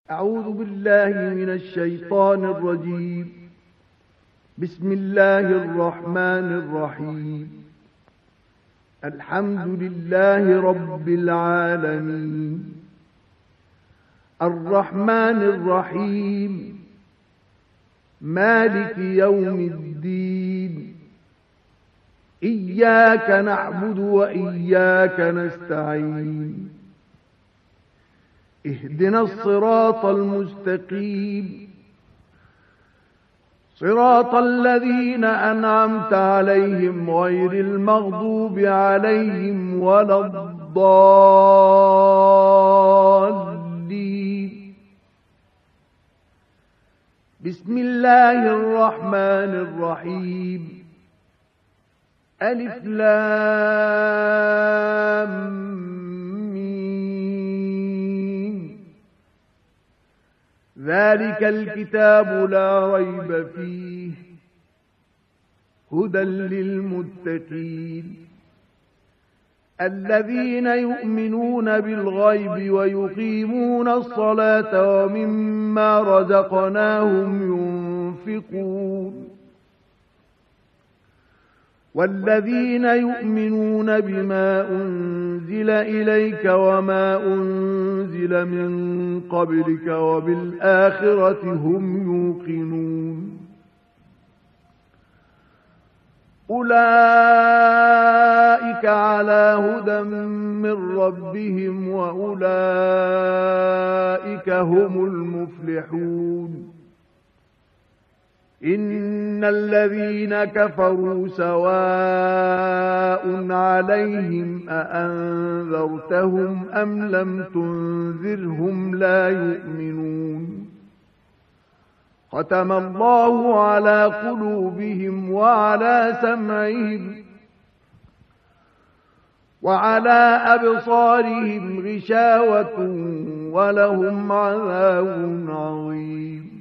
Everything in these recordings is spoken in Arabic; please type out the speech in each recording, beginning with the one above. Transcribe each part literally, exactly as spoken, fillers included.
أعوذ بالله من الشيطان الرجيم. بسم الله الرحمن الرحيم. الحمد لله رب العالمين، الرحمن الرحيم، مالك يوم الدين. إياك نعبد وإياك نستعين. اهدنا الصراط المستقيم، صراط الذين أنعمت عليهم غير المغضوب عليهم ولا الضالين. بسم الله الرحمن الرحيم. ألف لام ذلك الكتاب لا ريب فيه هدى للمتقين الذين يؤمنون بالغيب ويقيمون الصلاة ومما رزقناهم ينفقون والذين يؤمنون بما أنزل إليك وما أنزل من قبلك وبالآخرة هم يوقنون. أولئك على هدى من ربهم وأولئك هم المفلحون. إن الذين كفروا سواء عليهم أأنذرتهم أم لم تنذرهم لا يؤمنون. ختم الله على قلوبهم وعلى سمعهم وعلى أبصارهم غشاوة ولهم عذاب عظيم.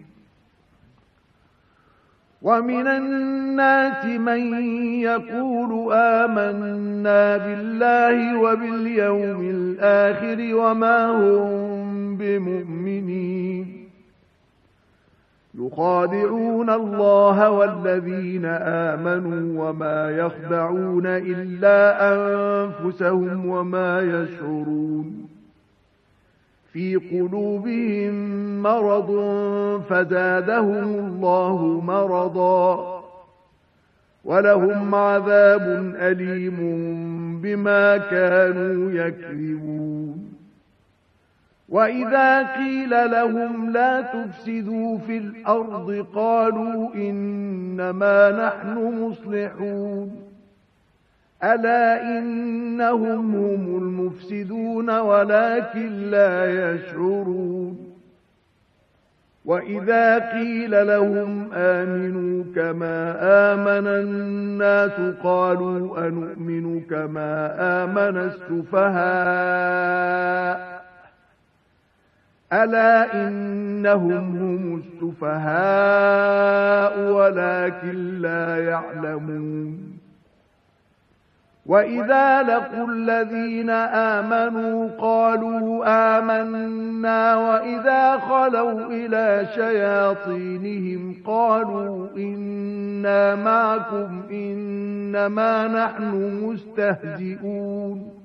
ومن الناس من يقول آمنا بالله وباليوم الآخر وما هم بمؤمنين. يخادعون الله والذين آمنوا وما يخدعون إلا أنفسهم وما يشعرون. في قلوبهم مرض فزادهم الله مرضا ولهم عذاب أليم بما كانوا يكذبون. وإذا قيل لهم لا تفسدوا في الأرض قالوا إنما نحن مصلحون. ألا إنهم هم المفسدون ولكن لا يشعرون. وإذا قيل لهم آمنوا كما آمن الناس قالوا أنؤمن كما آمن السفهاء. ألا إنهم هم السفهاء ولكن لا يعلمون. وإذا لقوا الذين آمنوا قالوا آمنا وإذا خلوا إلى شياطينهم قالوا إنا معكم إنما نحن مستهزئون.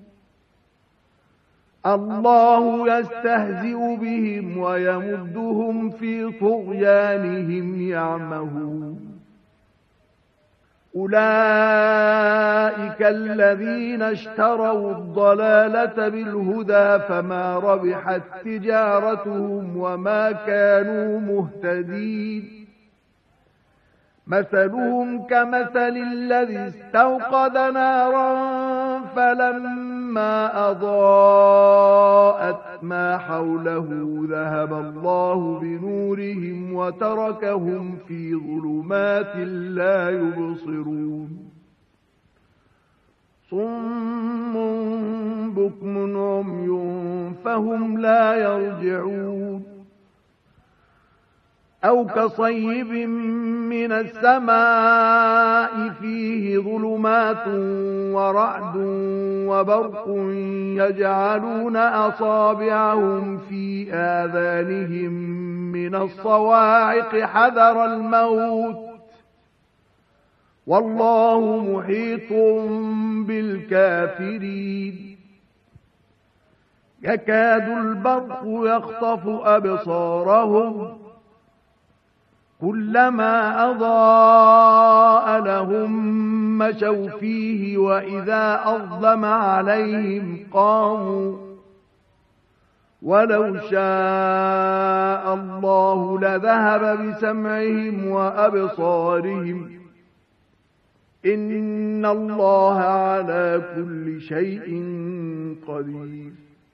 الله يستهزئ بهم ويمدهم في طغيانهم يعمهون. أولئك الذين اشتروا الضلالة بالهدى فما ربحت تجارتهم وما كانوا مهتدين. مثلهم كمثل الذي استوقد نارا فلما أضاءت ما حوله ذهب الله بنورهم وتركهم في ظلمات لا يبصرون. صم بكم عمي فهم لا يرجعون. أو كصيب من السماء فيه ظلمات ورعد وبرق يجعلون أصابعهم في آذانهم من الصواعق حذر الموت والله محيط بالكافرين يكاد البرق يخطف أبصارهم كلما أضاء لهم مشوا فيه وإذا أظلم عليهم قاموا ولو شاء الله لذهب بسمعهم وأبصارهم إن الله على كل شيء قدير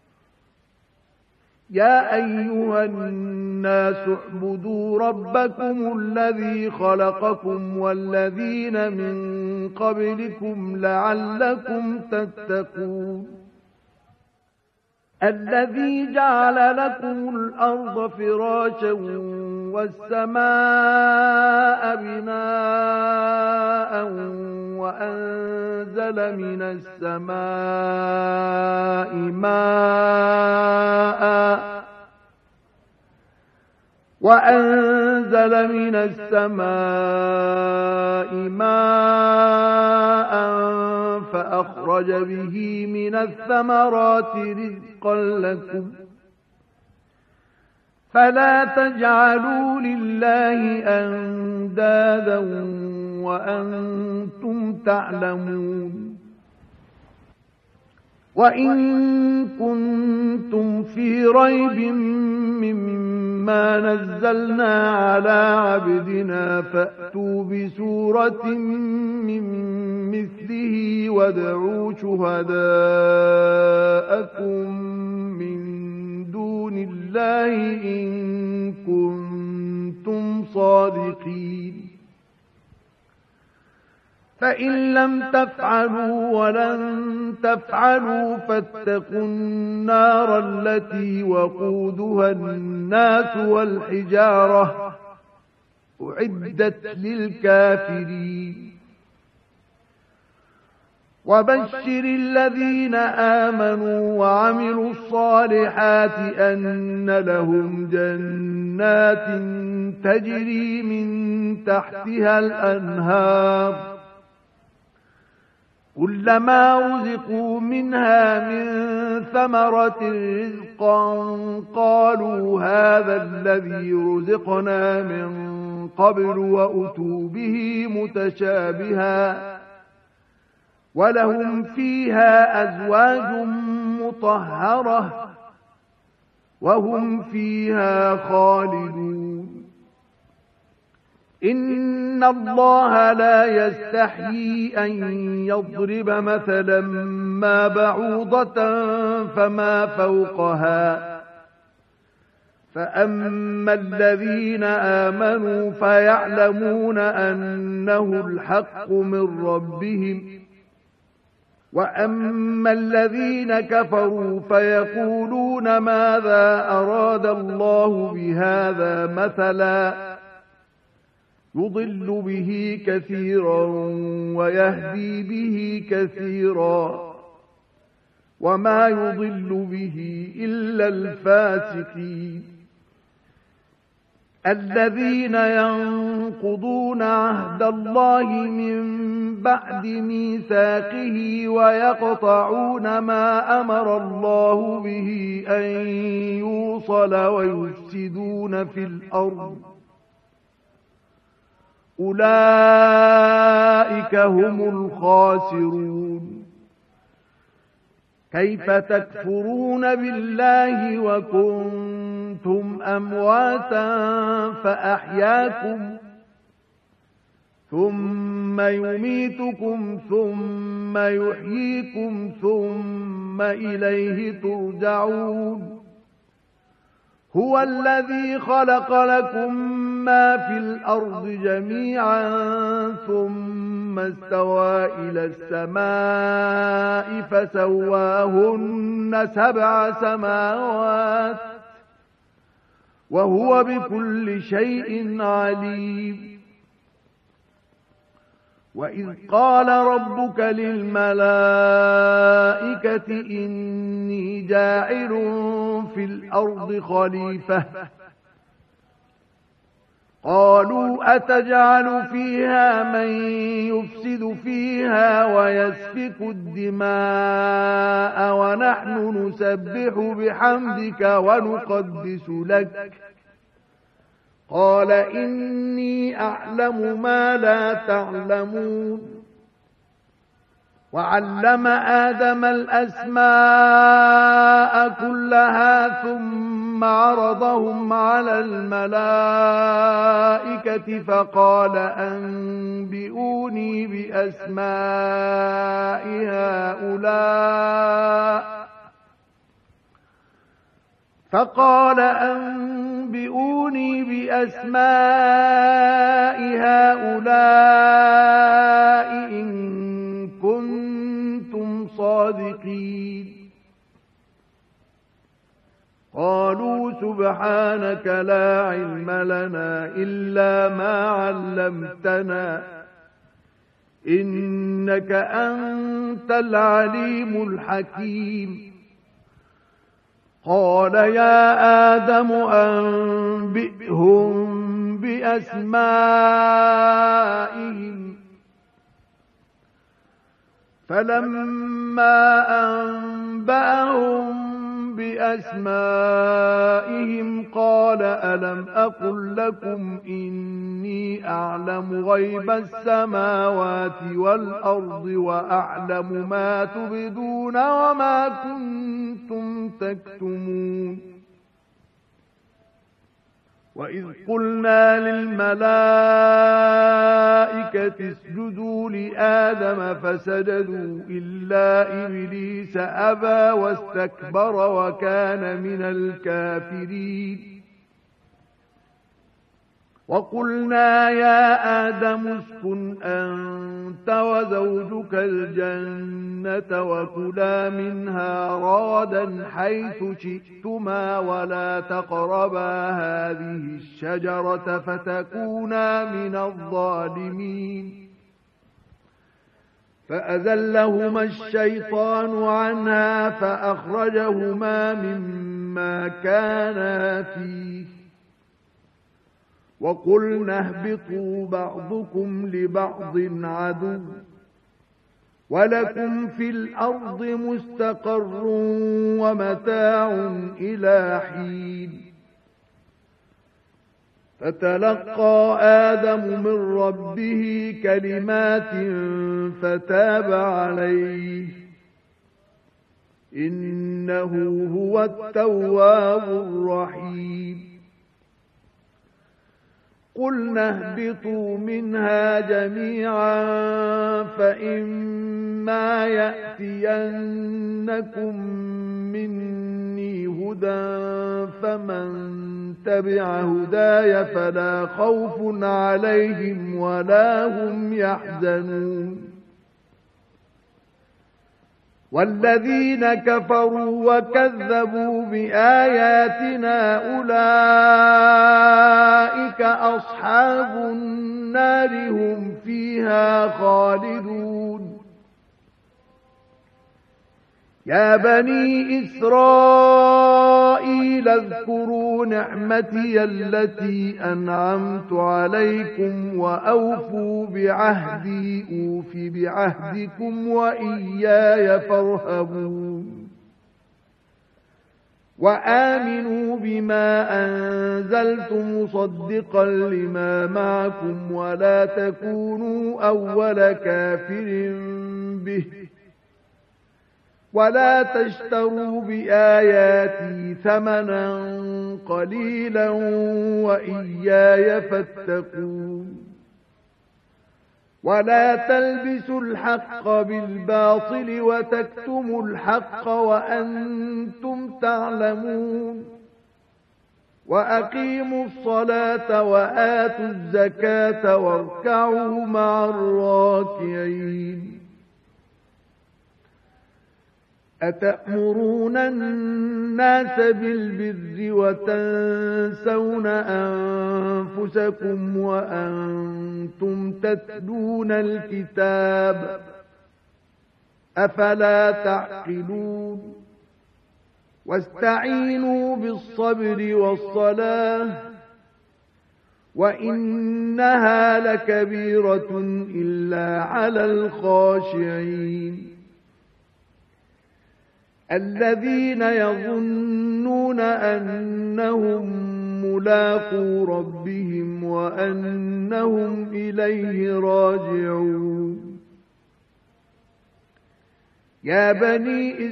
يا أيها الناس اعبدوا ربكم الذي خلقكم والذين من قبلكم لعلكم تتقون الذي جعل لكم الأرض فراشا والسماء بناء وأنزل من السماء ماء وأنزل من السماء ماء فأخرج به من الثمرات رزقا لكم فلا تجعلوا لله أندادا وأنتم تعلمون وإن كنتم في ريب مما نزلنا على عبدنا فأتوا بسورة من مثله وادعوا شهداءكم من دون الله إن كنتم صادقين فإن لم تفعلوا ولن تفعلوا فاتقوا النار التي وقودها الناس والحجارة أعدت للكافرين وبشر الذين آمنوا وعملوا الصالحات أن لهم جنات تجري من تحتها الأنهار كلما رزقوا منها من ثمرة رزقا قالوا هذا الذي رزقنا من قبل وأتوا به متشابها ولهم فيها أزواج مطهرة وهم فيها خالدون إن الله لا يستحيي أن يضرب مثلا ما بعوضة فما فوقها فأما الذين آمنوا فيعلمون أنه الحق من ربهم وأما الذين كفروا فيقولون ماذا أراد الله بهذا مثلا يضل به كثيرا ويهدي به كثيرا وما يضل به إلا الفاسقين الذين ينقضون عهد الله من بعد ميثاقه ويقطعون ما أمر الله به أن يوصل ويفسدون في الأرض أولئك هم الخاسرون كيف تكفرون بالله وكنتم أمواتا فأحياكم ثم يميتكم ثم يحييكم ثم إليه ترجعون هو الذي خلق لكم ما في الأرض جميعا ثم استوى إلى السماء فسواهن سبع سماوات وهو بكل شيء عليم. وإذ قال ربك للملائكة إني جاعل في الأرض خليفة قالوا أتجعل فيها من يفسد فيها ويسفك الدماء ونحن نسبح بحمدك ونقدس لك قال إني أعلم ما لا تعلمون. وعلم آدم الأسماء كلها ثم عرضهم على الملائكة فقال أنبئوني بأسماء هؤلاء فقال أنبئوني بأسماء هؤلاء إن كنتم صادقين. قالوا سبحانك لا علم لنا إلا ما علمتنا إنك أنت العليم الحكيم. قال يا آدم أنبئهم بأسمائهم فلما أنبأهم بأسمائهم قال ألم أقل لكم إني أعلم غيب السماوات والأرض وأعلم ما تبدون وما كنتم تكتمون. وإذ قلنا للملائكة اسجدوا لآدم فسجدوا إلا إبليس أبى واستكبر وكان من الكافرين. وقلنا يا آدم اسكن أنت وزوجك الجنة وكلا منها رغدا حيث شئتما ولا تقربا هذه الشجرة فتكونا من الظالمين. فأزلهما الشيطان عنها فأخرجهما مما كانا فيه وقلنا اهبطوا بعضكم لبعض عدو ولكم في الأرض مستقر ومتاع إلى حين. فتلقى آدم من ربه كلمات فتاب عليه إنه هو التواب الرحيم. قلنا اهبطوا منها جميعا فإما يأتينكم مني هدى فمن تبع هداي فلا خوف عليهم ولا هم يحزنون. والذين كفروا وكذبوا بآياتنا أولئك أصحاب النار هم فيها خالدون. يا بني إسرائيل اذكروا نعمتي التي أنعمت عليكم وأوفوا بعهدي أوف بعهدكم وإياي فارهبون. وآمنوا بما أنزلت مصدقا لما معكم ولا تكونوا أول كافر به ولا تشتروا بآياتي ثمنا قليلا وإياي فاتقون. ولا تلبسوا الحق بالباطل وتكتموا الحق وأنتم تعلمون. وأقيموا الصلاة وآتوا الزكاة واركعوا مع الراكعين. أتأمرون الناس بالبر وتنسون أنفسكم وأنتم تتلون الكتاب أفلا تعقلون واستعينوا بالصبر والصلاة وإنها لكبيرة إلا على الخاشعين الذين يظنون أنهم ملاقو ربهم وأنهم إليه راجعون يا بني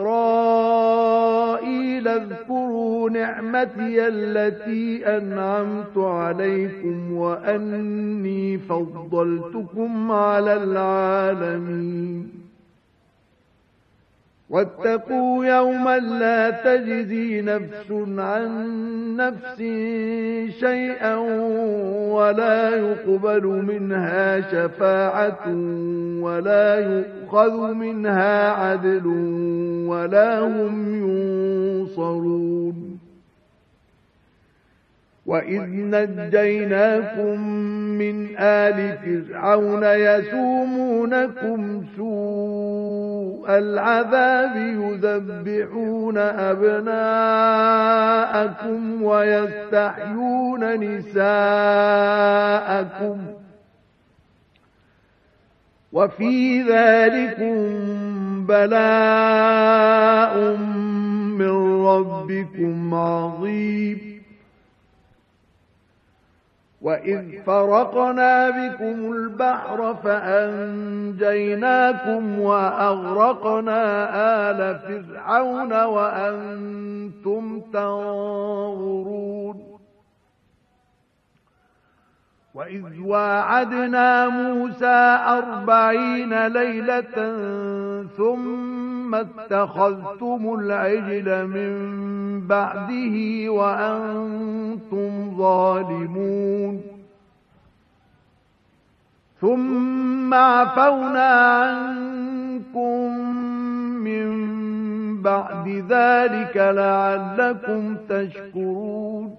إسرائيل اذكروا نعمتي التي أنعمت عليكم وأني فضلتكم على العالمين واتقوا يوما لا تجزي نفس عن نفس شيئا ولا يقبل منها شفاعة ولا يؤخذ منها عدل ولا هم ينصرون وإذ نجيناكم من آل فرعون يسومونكم سوء العذاب يذبحون أبناءكم ويستحيون نساءكم وفي ذلكم بلاء من ربكم عظيم وإذ فرقنا بكم البحر فأنجيناكم وأغرقنا آل فرعون وأنتم تنظرون وإذ واعدنا موسى أربعين ليلة ثم اتخذتم العجل من بعده وأنتم ظالمون ثم عفونا عنكم من بعد ذلك لعلكم تشكرون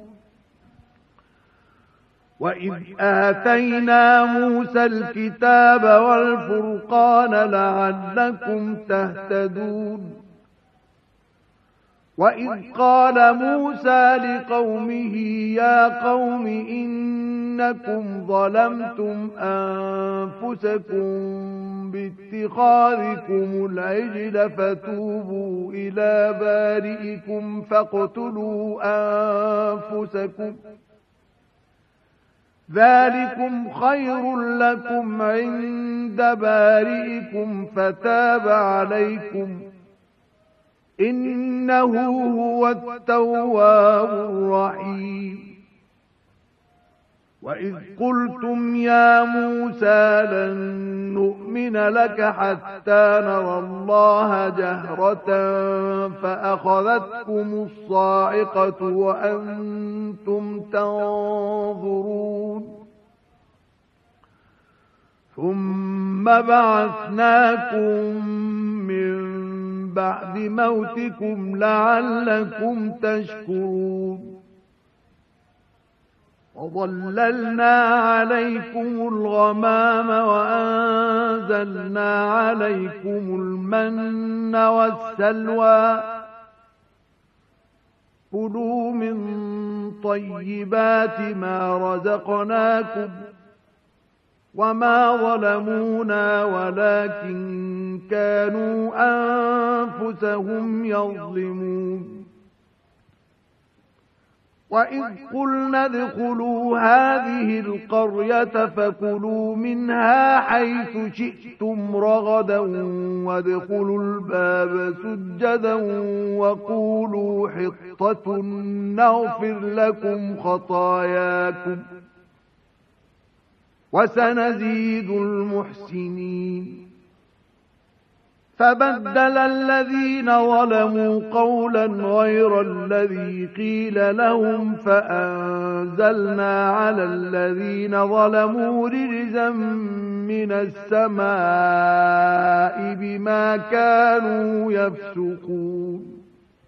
وإذ آتينا موسى الكتاب والفرقان لعلكم تهتدون وإذ قال موسى لقومه يا قوم إنكم ظلمتم أنفسكم باتخاذكم العجل فتوبوا إلى بارئكم فاقتلوا أنفسكم ذلكم خير لكم عند بارئكم فتاب عليكم إنه هو التواب الرحيم وإذ قلتم يا موسى لن نؤمن لك حتى نرى الله جهرة فأخذتكم الصاعقة وأنتم تنظرون ثم بعثناكم من بعد موتكم لعلكم تشكرون وظللنا عليكم الغمام وأنزلنا عليكم المن والسلوى كلوا من طيبات ما رزقناكم وما ظلمونا ولكن كانوا أنفسهم يظلمون وإذ قلنا ادخلوا هذه القرية فكلوا منها حيث شئتم رغدا وادخلوا الباب سجدا وقولوا حطة نغفر لكم خطاياكم وسنزيد المحسنين فبدل الذين ظلموا قولا غير الذي قيل لهم فأنزلنا على الذين ظلموا رجزا من السماء بما كانوا يفسقون.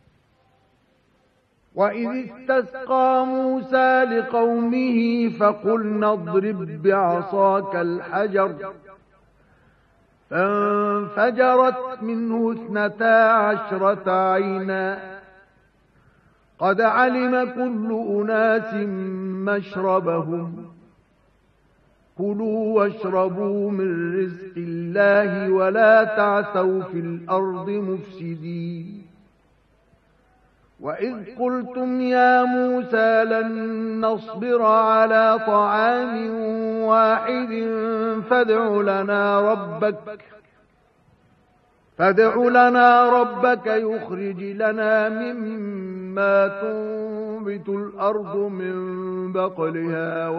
وإذ استسقى موسى لقومه فقلنا اضرب بعصاك الحجر فانفجرت منه اثنتا عشرة عينا قد علم كل أناس مشربهم كلوا واشربوا من رزق الله ولا تعثوا في الأرض مفسدين. وإذ قلتم يا موسى لن نصبر على طعام واحد فادع لنا ربك فادع لنا ربك يخرج لنا مما تنبت الأرض من بقلها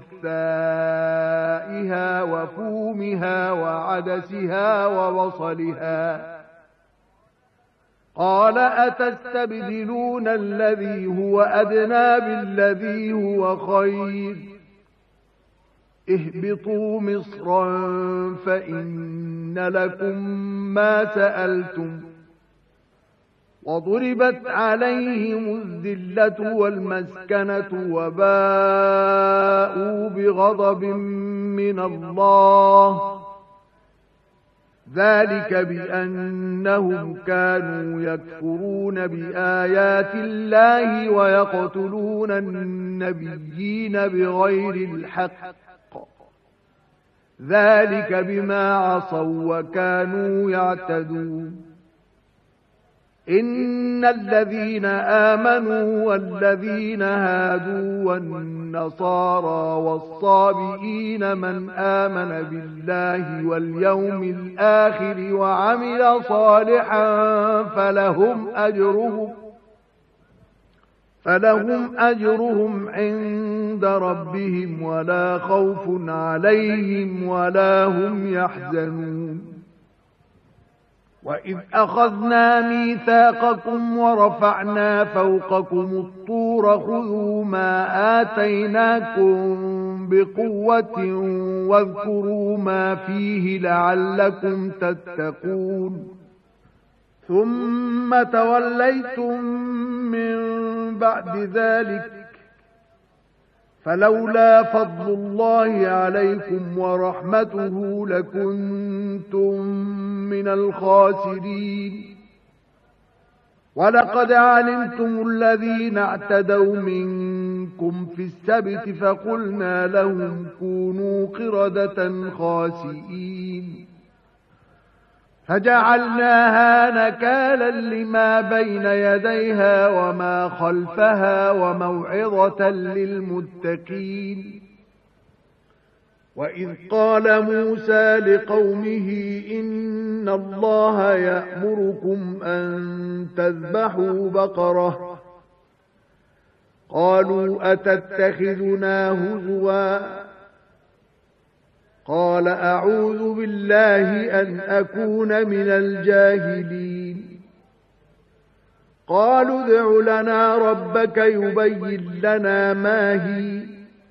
وقثائها وفومها وعدسها وبصلها قال أتستبدلون الذي هو أدنى بالذي هو خير اهبطوا مصرا فإن لكم ما سألتم وضربت عليهم الذلة والمسكنة وباءوا بغضب من الله ذلك بأنهم كانوا يكفرون بآيات الله ويقتلون النبيين بغير الحق ذلك بما عصوا وكانوا يعتدون. إن الذين آمنوا والذين هادوا والنصارى والصابئين من آمن بالله واليوم الآخر وعمل صالحا فلهم أجرهم فلهم أجرهم عند ربهم ولا خوف عليهم ولا هم يحزنون. وإذ أخذنا ميثاقكم ورفعنا فوقكم الطور خذوا ما آتيناكم بقوة واذكروا ما فيه لعلكم تتقون ثم توليتم من بعد ذلك فلولا فضل الله عليكم ورحمته لكنتم من الخاسرين. ولقد علمتم الذين اعتدوا منكم في السبت فقلنا لهم كونوا قردة خاسئين فجعلناها نكالا لما بين يديها وما خلفها وموعظة للمتقين. وإذ قال موسى لقومه إن الله يأمركم أن تذبحوا بقرة قالوا أتتخذنا هزوا قال أعوذ بالله أن أكون من الجاهلين. قالوا ادع لنا ربك يبين لنا ما هي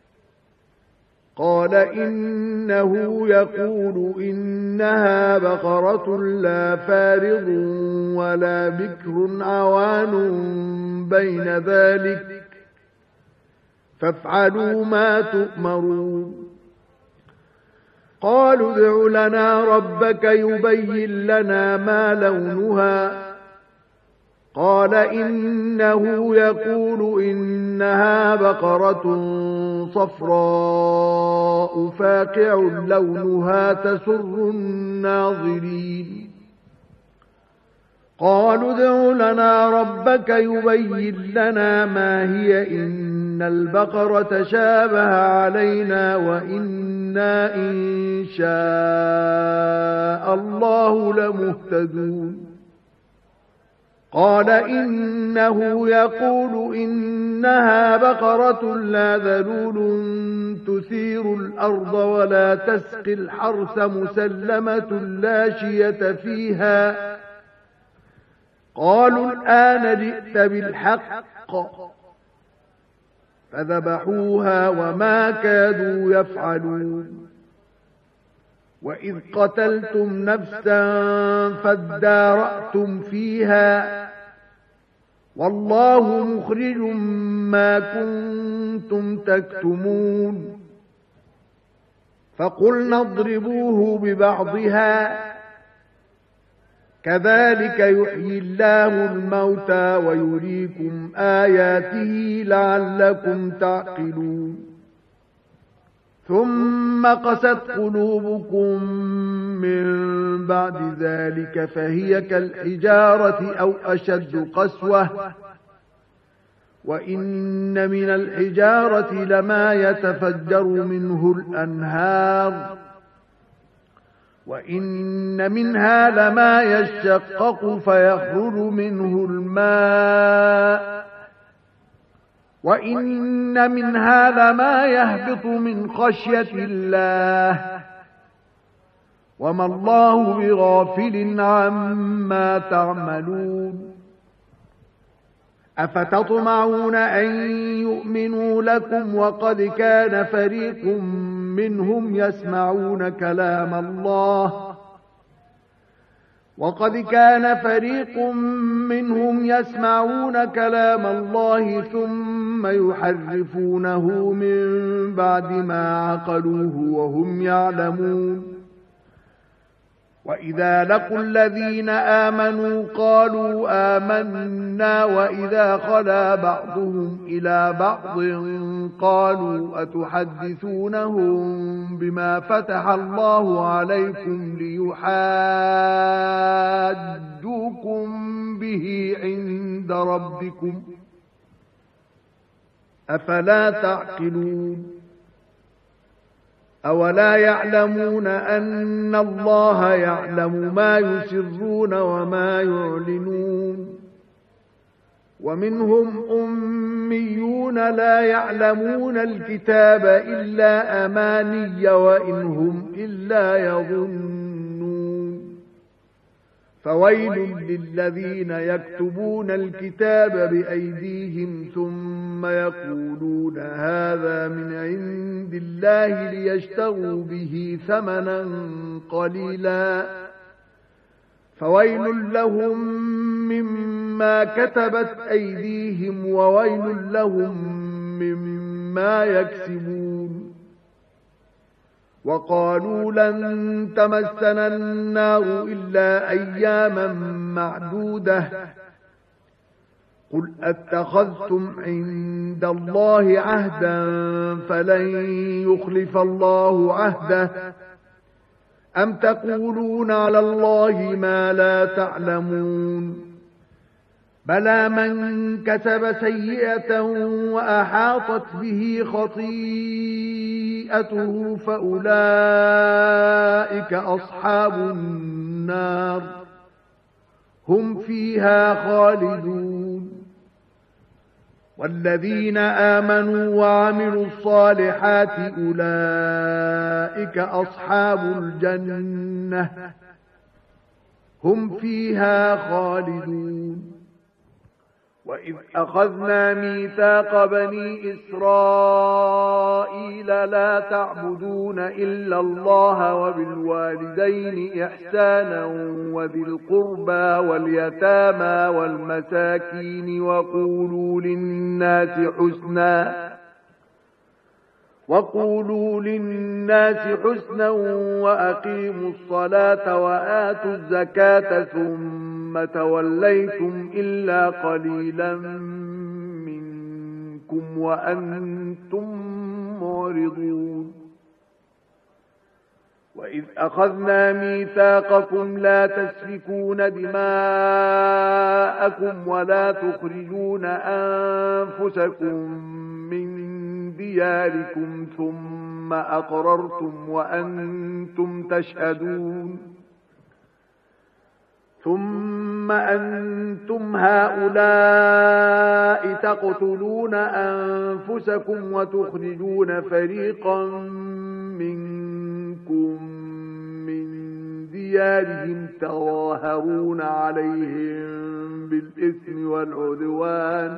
قال إنه يقول إنها بقرة لا فارض ولا بكر عوان بين ذلك فافعلوا ما تؤمرون. قالوا ادع لنا ربك يبين لنا ما لونها قال إنه يقول إنها بقرة صفراء فاقع لونها تسر الناظرين. قالوا ادع لنا ربك يبين لنا ما هي إن البقرة شابه علينا وإنا إن شاء الله لمهتدون. قال إنه يقول إن إنها بقرة لا ذلول تثير الأرض ولا تسقي الحرث مسلمة لا شية فيها. قالوا الآن جئت بالحق فذبحوها وما كادوا يفعلون. وإذ قتلتم نفسا فادارأتم فيها والله مخرج ما كنتم تكتمون. فقلنا اضربوه ببعضها كذلك يحيي الله الموتى ويريكم آياته لعلكم تعقلون. ثم قست قلوبكم من بعد ذلك فهي كالحجارة أو أشد قسوة وإن من الحجارة لما يتفجر منه الأنهار وإن منها لما يشقق فيخرج منه الماء وإن منها لما يهبط من خشية الله وما الله بغافل عما تعملون. أفتطمعون أن يؤمنوا لكم وقد كان فريق منهم يسمعون كلام الله وقد كان فريق منهم يسمعون كلام الله ثم يحرفونه من بعد ما عقلوه وهم يعلمون. وإذا لقوا الذين آمنوا قالوا آمنا وإذا خلا بعضهم إلى بعض قالوا أتحدثونهم بما فتح الله عليكم ليحاجوكم به عند ربكم أفلا تعقلون. أولا يعلمون أن الله يعلم ما يسرون وما يعلنون. ومنهم أميون لا يعلمون الكتاب إلا أماني وإن هم إلا يظنون. فويل للذين يكتبون الكتاب بأيديهم ثم يقولون هذا من عند الله ليشتروا به ثمنا قليلا فويل لهم مما كتبت أيديهم وويل لهم مما يكسبون. وقالوا لن تمسنا النار إلا أياما معدودة قل أتخذتم عند الله عهدا فلن يخلف الله عهده أم تقولون على الله ما لا تعلمون. بلى من كسب سيئة وأحاطت به خطيئته فأولئك أصحاب النار هم فيها خالدون. والذين آمنوا وعملوا الصالحات أولئك أصحاب الجنة هم فيها خالدون. وإذ أخذنا ميثاق بني إسرائيل لا تعبدون إلا الله وبالوالدين إحسانا وذي القربى واليتامى والمساكين وقولوا للناس حسنا وقولوا للناس حسنا وأقيموا الصلاة وآتوا الزكاة ثم توليتم إلا قليلا منكم وأنتم معرضون. وإذ أخذنا ميثاقكم لا تسفكون دماءكم ولا تخرجون أنفسكم من دياركم ثم أقررتم وأنتم تشهدون. ثم أنتم هؤلاء تقتلون أنفسكم وتخرجون فريقا منكم من ديارهم تظاهرون عليهم بالإثم والعدوان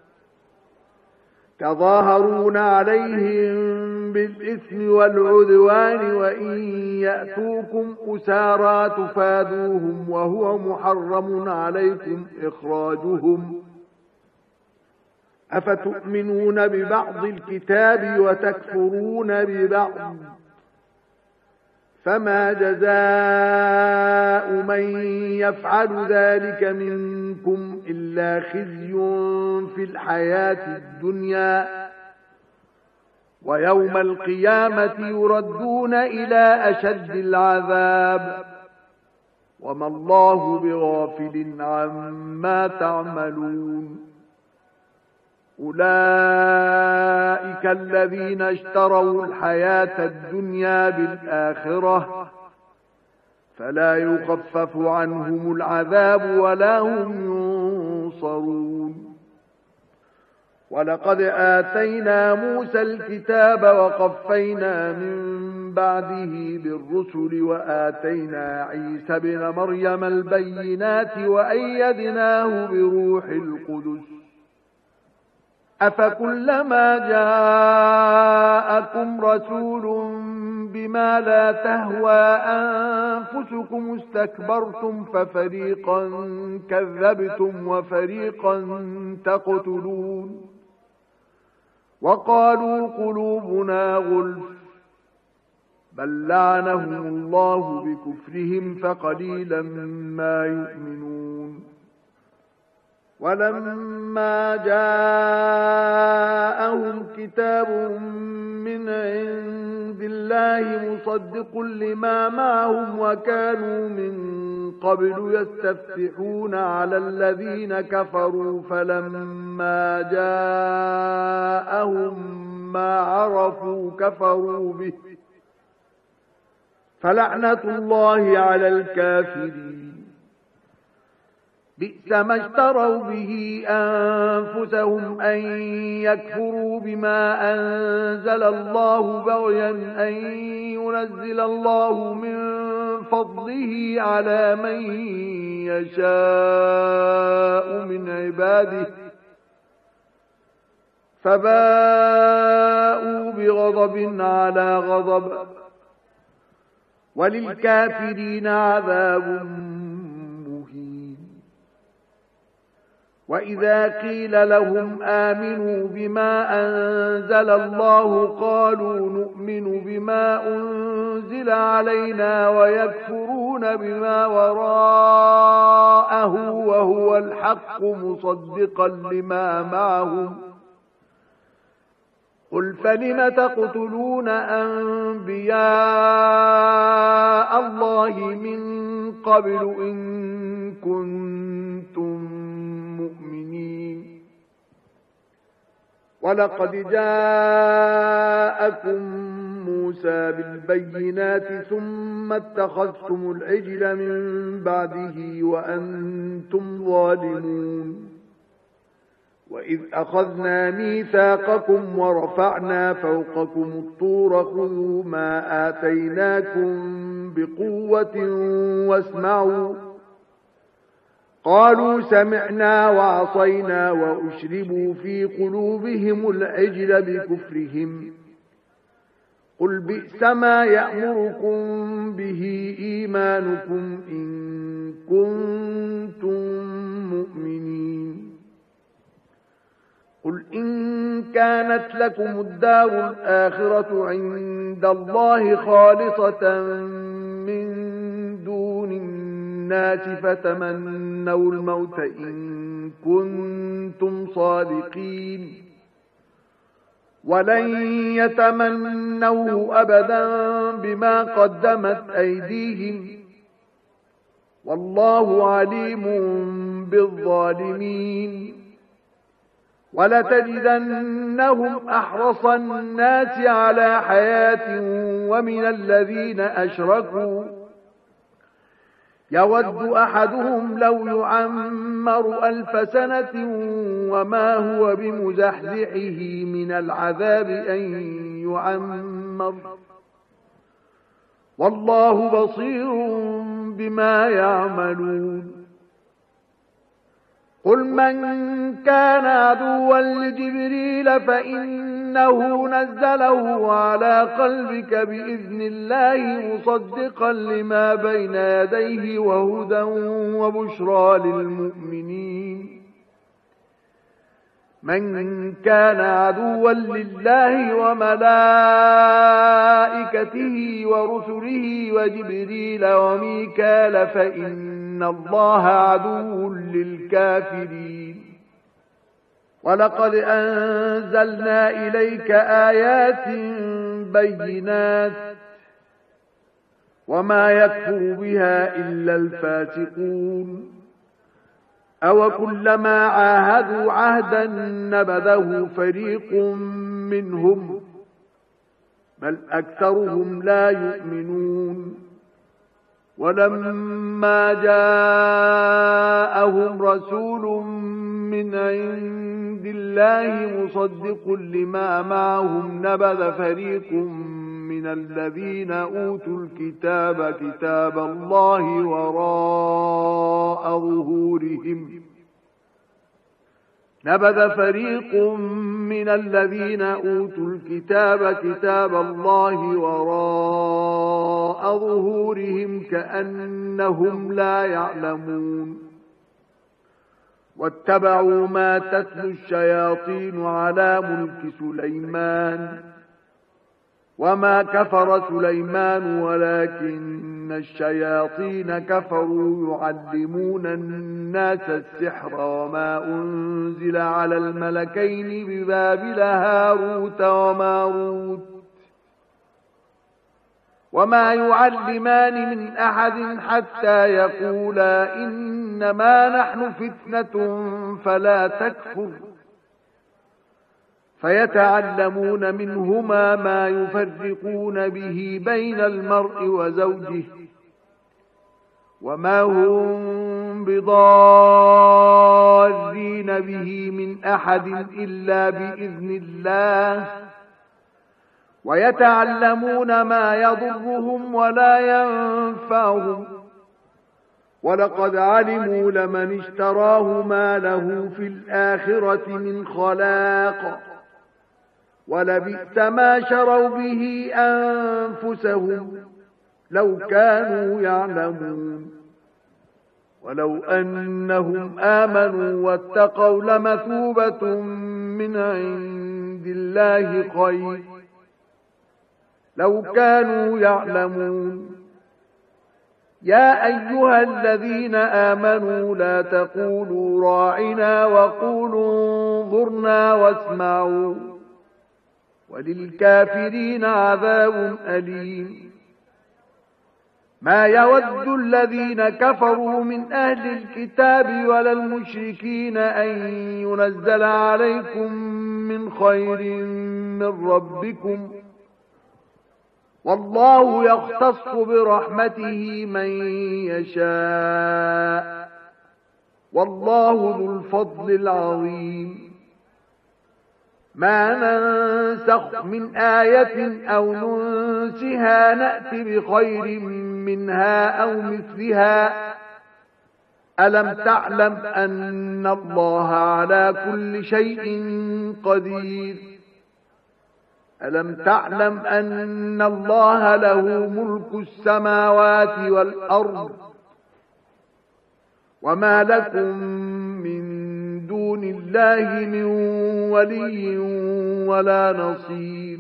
تظاهرون عليهم بالإثم والعدوان وإن يأتوكم أسارى تفادوهم وهو محرم عليكم إخراجهم أفتؤمنون ببعض الكتاب وتكفرون ببعض فما جزاء من يفعل ذلك منكم إلا خزي في الحياة الدنيا ويوم القيامة يردون إلى أشد العذاب وما الله بغافل عما تعملون أولئك الذين اشتروا الحياة الدنيا بالآخرة فلا يخفف عنهم العذاب ولا هم ينصرون ولقد آتينا موسى الكتاب وقفينا من بعده بالرسل وآتينا عيسى بن مريم البينات وأيدناه بروح القدس أفكلما جاءكم رسول بما لا تهوى أنفسكم استكبرتم ففريقا كذبتم وفريقا تقتلون وقالوا قلوبنا غلف بل لعنهم الله بكفرهم فقليلا ما يؤمنون ولما جاءهم كتاب من عند الله مصدق لما معهم وكانوا من قبل يستفتحون على الذين كفروا فلما جاءهم ما عرفوا كفروا به فلعنة الله على الكافرين بئس ما اشتروا به أنفسهم أن يكفروا بما أنزل الله بغيا أن ينزل الله من فضله على من يشاء من عباده فباءوا بغضب على غضب وللكافرين عذاب وإذا قيل لهم آمنوا بما أنزل الله قالوا نؤمن بما أنزل علينا ويكفرون بما وراءه وهو الحق مصدقا لما معهم قل فلم تقتلون أنبياء الله من قبل إن كنتم مؤمنين ولقد جاءكم موسى بالبينات ثم اتخذتم العجل من بعده وأنتم ظالمون وإذ أخذنا ميثاقكم ورفعنا فوقكم الطور خذوا ما آتيناكم بقوة واسمعوا قالوا سمعنا وعصينا وأشربوا في قلوبهم العجل بكفرهم قل بئس ما يأمركم به إيمانكم إن كنتم مؤمنين قل إن كانت لكم الدار الآخرة عند الله خالصة من دون الناس فتمنوا الموت إن كنتم صادقين ولن يتمنوه أبدا بما قدمت أيديهم والله عليم بالظالمين ولتجدنهم أحرص الناس على حياة ومن الذين أشركوا يود أحدهم لو يعمر ألف سنة وما هو بمزحزحه من العذاب أن يعمر والله بصير بما يعملون قل من كان عدوا لجبريل فإنه نزله على قلبك بإذن الله مصدقا لما بين يديه وهدى وبشرى للمؤمنين من كان عدوا لله وملائكته ورسله وجبريل وميكال فإن الله عدو للكافرين ولقد أنزلنا إليك آيات بينات وما يكفر بها إلا الفاسقون أو كلما عاهدوا عهدا نبذه فريق منهم بل أكثرهم لا يؤمنون ولما جاءهم رسول من عند الله مصدق لما معهم نبذ فريق من الذين أوتوا الكتاب كتاب الله وراء ظهورهم نبذ فريق من الذين أوتوا الكتاب كتاب الله وراء ظهورهم كأنهم لا يعلمون واتبعوا ما تتلو الشياطين على ملك سليمان وما كفر سليمان ولكن الشياطين كفروا يعلمون الناس السحر وما أنزل على الملكين ببابل هاروت وماروت وما يعلمان من أحد حتى يقولا إنما نحن فتنة فلا تكفر فيتعلمون منهما ما يفرقون به بين المرء وزوجه وما هم بضارين به من أحد إلا بإذن الله ويتعلمون ما يضرهم ولا ينفعهم ولقد علموا لمن اشتراه ما له في الآخرة من خلاق ولبئس ما شروا به أنفسهم لو كانوا يعلمون ولو أنهم آمنوا واتقوا لمثوبة من عند الله خير لو كانوا يعلمون يا أيها الذين آمنوا لا تقولوا راعنا وقولوا انظرنا واسمعوا وللكافرين عذاب أليم ما يود الذين كفروا من أهل الكتاب ولا المشركين أن ينزل عليكم من خير من ربكم والله يختص برحمته من يشاء والله ذو الفضل العظيم ما ننسخ من آية أو ننسها نأت بخير منها أو مثلها ألم تعلم أن الله على كل شيء قدير ألم تعلم أن الله له ملك السماوات والأرض وما لكم من دون الله من ولي ولا نصير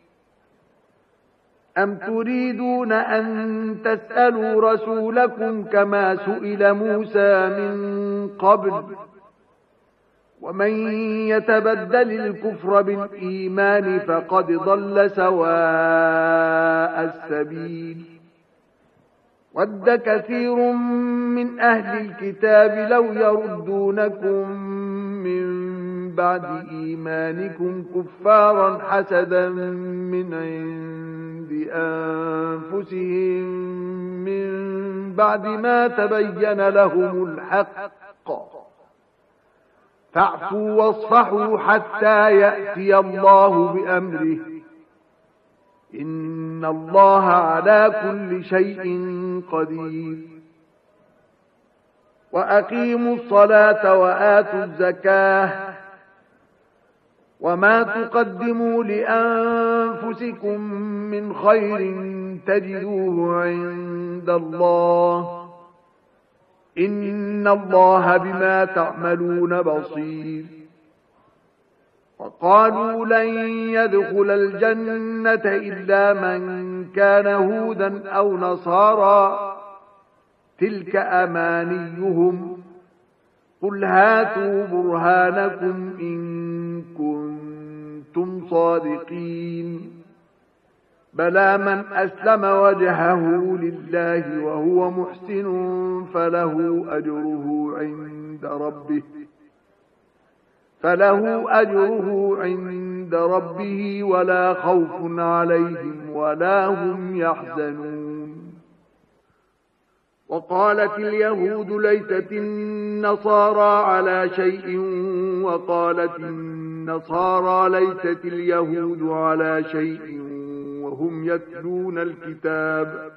أم تريدون أن تسألوا رسولكم كما سئل موسى من قبل ومن يتبدل الكفر بالإيمان فقد ضل سواء السبيل ود كثير من أهل الكتاب لو يردونكم من بعد إيمانكم كفارا حسدا من عند أنفسهم من بعد ما تبين لهم الحق فاعفوا واصفحوا حتى يأتي الله بأمره إن الله على كل شيء قدير وأقيموا الصلاة وآتوا الزكاة وما تقدموا لأنفسكم من خير تجدوه عند الله إن الله بما تعملون بصير وقالوا لن يدخل الجنة إلا من كان هودا أو نصارى تلك أمانيهم قل هاتوا برهانكم إن كنتم صادقين بلى من أسلم وجهه لله وهو محسن فله أجره عند ربه فله أجره عند ربه ولا خوف عليهم ولا هم يحزنون وقالت اليهود ليست النصارى على شيء وقالت النصارى ليست اليهود على شيء وهم يتلون الكتاب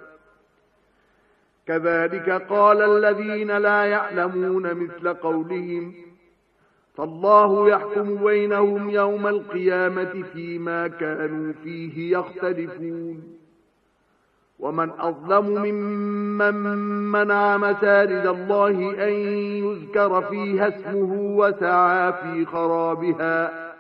كذلك قال الذين لا يعلمون مثل قولهم فالله يحكم بينهم يوم القيامة فيما كانوا فيه يختلفون ومن أظلم ممن منع مساجد الله أن يذكر فيها اسمه وسعى في خرابها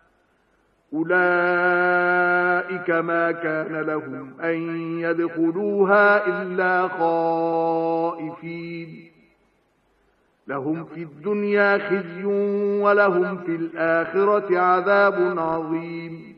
أولئك ما كان لهم أن يدخلوها إلا خائفين لهم في الدنيا خزي ولهم في الآخرة عذاب عظيم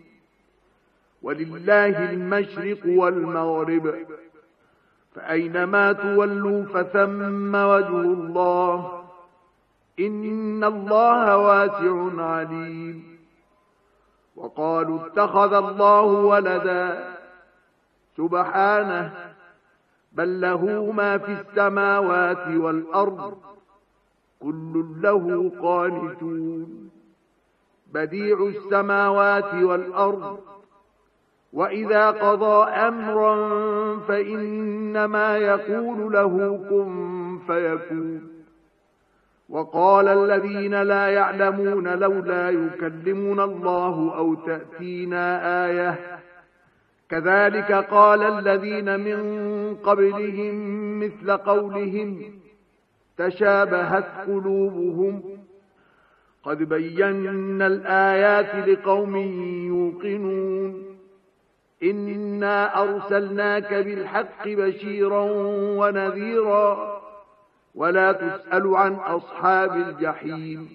ولله المشرق والمغرب فأينما تولوا فثم وجه الله إن الله واسع عليم وقالوا اتخذ الله ولدا سبحانه بل له ما في السماوات والأرض كل له قانتون بديع السماوات والأرض وإذا قضى أمرا فإنما يقول له كن فيكون وقال الذين لا يعلمون لولا يكلمنا الله أو تأتينا آية كذلك قال الذين من قبلهم مثل قولهم تشابهت قلوبهم قد بينا الآيات لقوم يوقنون إنا أرسلناك بالحق بشيرا ونذيرا ولا تسأل عن أصحاب الجحيم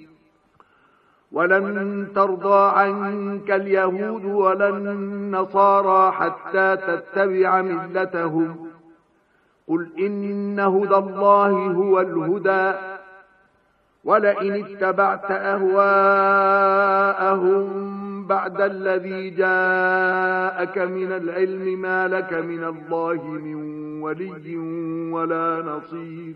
ولن ترضى عنك اليهود ولا النصارى حتى تتبع ملتهم قل إن هدى الله هو الهدى ولئن اتبعت أهواءهم بعد الذي جاءك من العلم ما لك من الله من ولي ولا نصير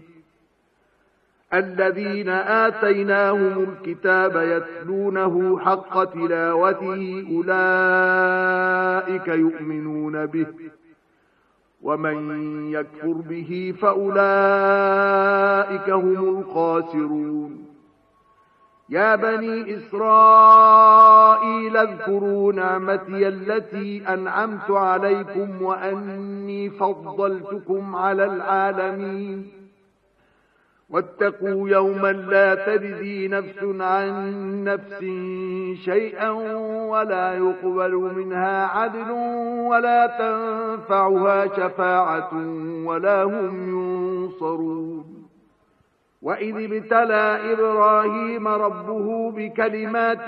الذين آتيناهم الكتاب يتلونه حق تلاوته أولئك يؤمنون به ومن يكفر به فأولئك هم الخاسرون يا بني إسرائيل اذكروا نعمتي التي أنعمت عليكم وأني فضلتكم على العالمين واتقوا يوما لا تجزي نفس عن نفس شيئا ولا يقبل منها عدل ولا تنفعها شفاعة ولا هم ينصرون وإذ ابتلى إبراهيم ربه بكلمات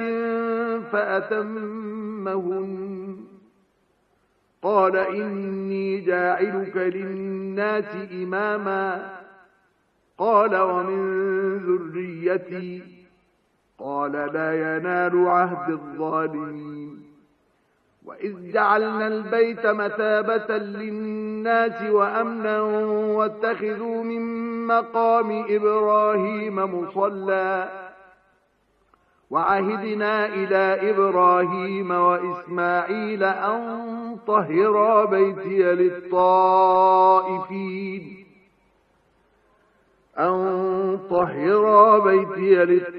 فأتمهن قال إني جاعلك للناس إماما قال ومن ذريتي قال لا ينال عهد الظالمين وإذ جعلنا البيت مثابة للناس وأمنا واتخذوا من مقام إبراهيم مصلى وعهدنا إلى إبراهيم وإسماعيل أن طهرا بيتي للطائفين أن طهرا بيتي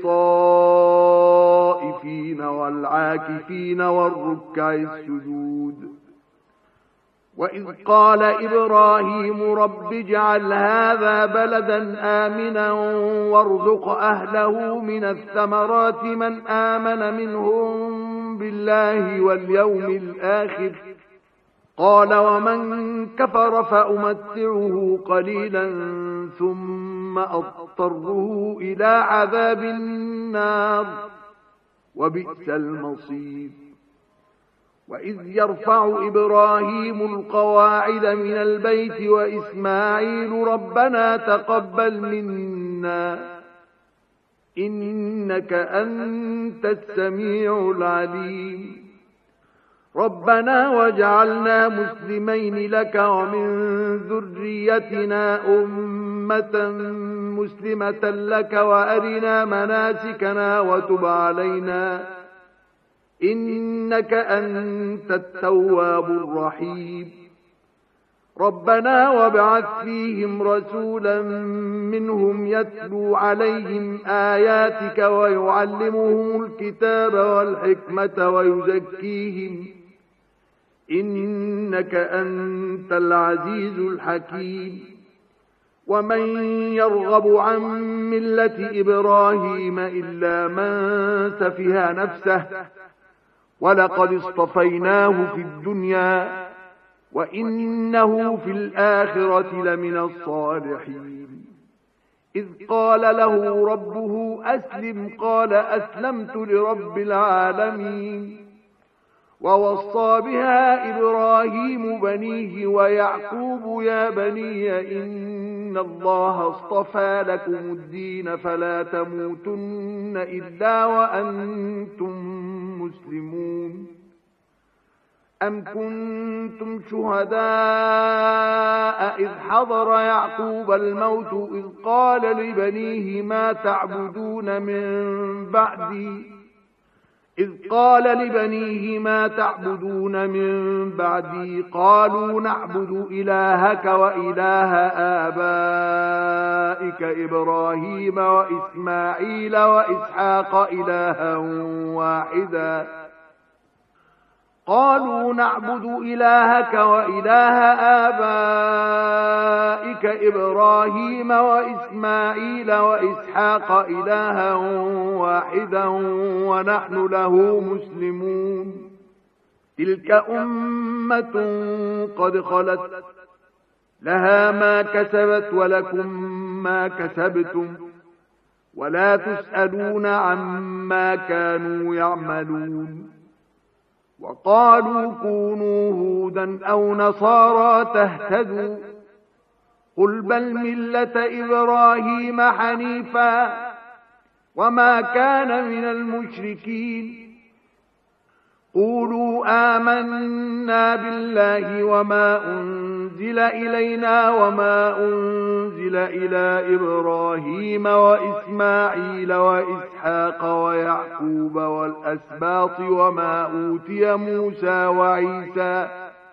للطائفين والعاكفين والركع السجود وإذ قال إبراهيم رب اجعل هذا بلدا آمنا وارزق أهله من الثمرات من آمن منهم بالله واليوم الآخر قال ومن كفر فأمتعه قليلا ثم أضطره إلى عذاب النار وبئس المصير وإذ يرفع إبراهيم القواعد من البيت وإسماعيل ربنا تقبل منا إنك أنت السميع العليم ربنا واجعلنا مسلمين لك ومن ذريتنا أمة مسلمة لك وأرنا مناسكنا وتب علينا إنك أنت التواب الرحيم ربنا وابعث فيهم رسولا منهم يتلو عليهم آياتك ويعلمهم الكتاب والحكمة ويزكيهم إنك أنت العزيز الحكيم ومن يرغب عن ملة إبراهيم إلا من سفه نفسه ولقد اصطفيناه في الدنيا وإنه في الآخرة لمن الصالحين إذ قال له ربه أسلم قال أسلمت لرب العالمين ووصى بها إبراهيم بنيه ويعقوب يا بني إن الله اصطفى لكم الدين فلا تموتن إلا وأنتم مسلمون أم كنتم شهداء إذ حضر يعقوب الموت إذ قال لبنيه ما تعبدون من بعدي إذ قال لبنيه ما تعبدون من بعدي قالوا نعبد إلهك وإله آبائك إبراهيم وإسماعيل وإسحاق إلها واحدا قالوا نعبد إلهك وإله آبائك إبراهيم وإسماعيل وإسحاق إلها واحدا ونحن له مسلمون تلك أمة قد خلت لها ما كسبت ولكم ما كسبتم ولا تسألون عما كانوا يعملون وقالوا كونوا هودا أو نصارى تهتدوا قل بل ملة إبراهيم حنيفا وما كان من المشركين قولوا آمنا بالله وما أنزل إلينا وما أنزل إلى إبراهيم وإسماعيل وإسحاق ويعقوب والأسباط وما أوتي موسى وعيسى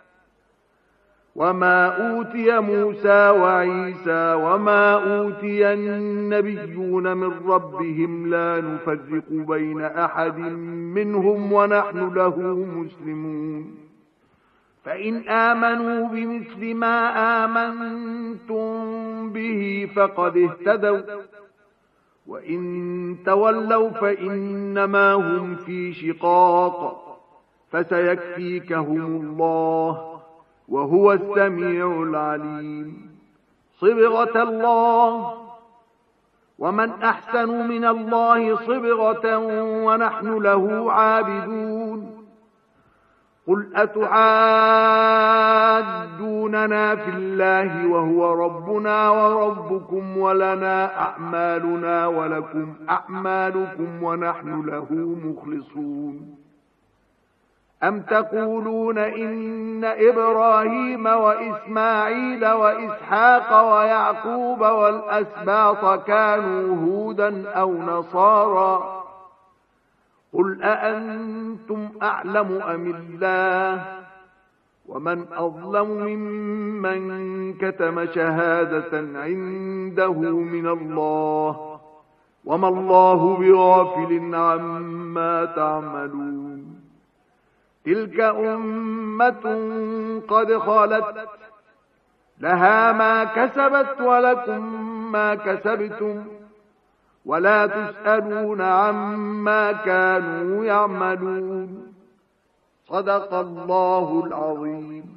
وما أوتي موسى وعيسى وما أوتي النبيون من ربهم لا نفرق بين أحد منهم ونحن له مسلمون فإن آمنوا بمثل ما آمنتم به فقد اهتدوا وإن تولوا فإنما هم في شقاق فسيكفيكهم الله وهو السميع العليم صبغة الله ومن أحسن من الله صبغة ونحن له عابدون قل أتحاجوننا في الله وهو ربنا وربكم ولنا أعمالنا ولكم أعمالكم ونحن له مخلصون أم تقولون إن إبراهيم وإسماعيل وإسحاق ويعقوب والأسباط كانوا هودا أو نصارى قل أأنتم أعلم أم الله ومن أظلم ممن كتم شهادة عنده من الله وما الله بغافل عما تعملون تلك أمة قد خلت لها ما كسبت ولكم ما كسبتم ولا تسألون عما كانوا يعملون صدق الله العظيم.